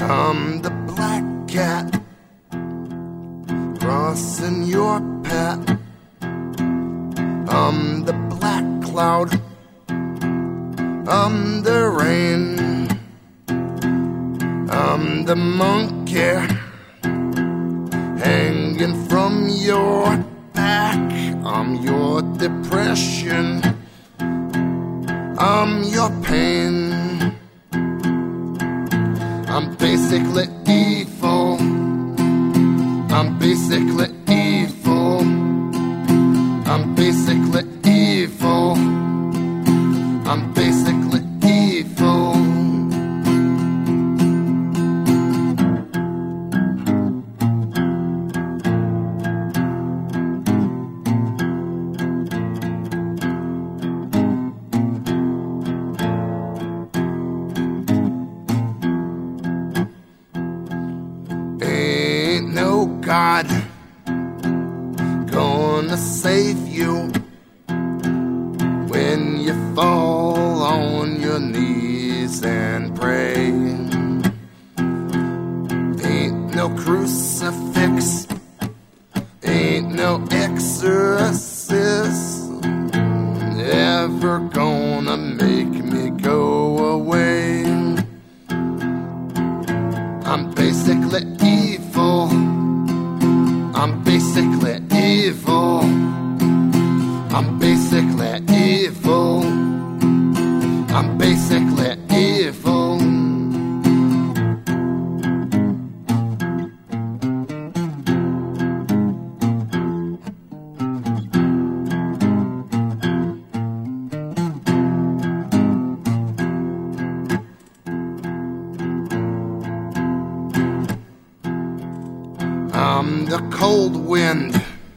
I'm the black cat crossing your path. I'm the black cloud, I'm the rain, I'm the monkey hanging from your back. I'm your depression, I'm your pain. I'm basically evil, I'm basically evil, I'm basically evil, I'm basically evil. Ain't no God gonna save you when you fall on your knees and pray. Ain't no crucifix, ain't no exorcist ever gonna make me go away. I'm basically evil, I'm basically evil, I'm basically evil, I'm basically evil. I'm the cold wind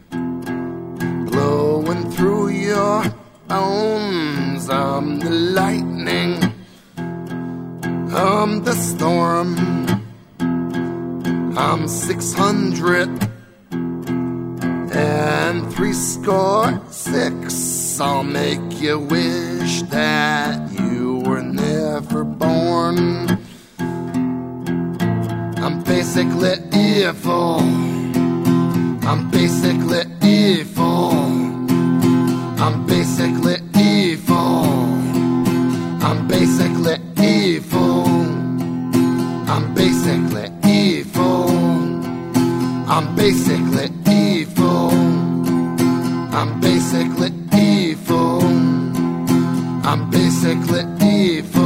blowing through your bones. I'm the lightning, I'm the storm. I'm 666. I'll make you wish that you were never born. I'm basically evil, I'm basically evil, I'm basically evil, I'm basically evil, I'm basically evil, I'm basically evil, I'm basically evil, I'm basically evil.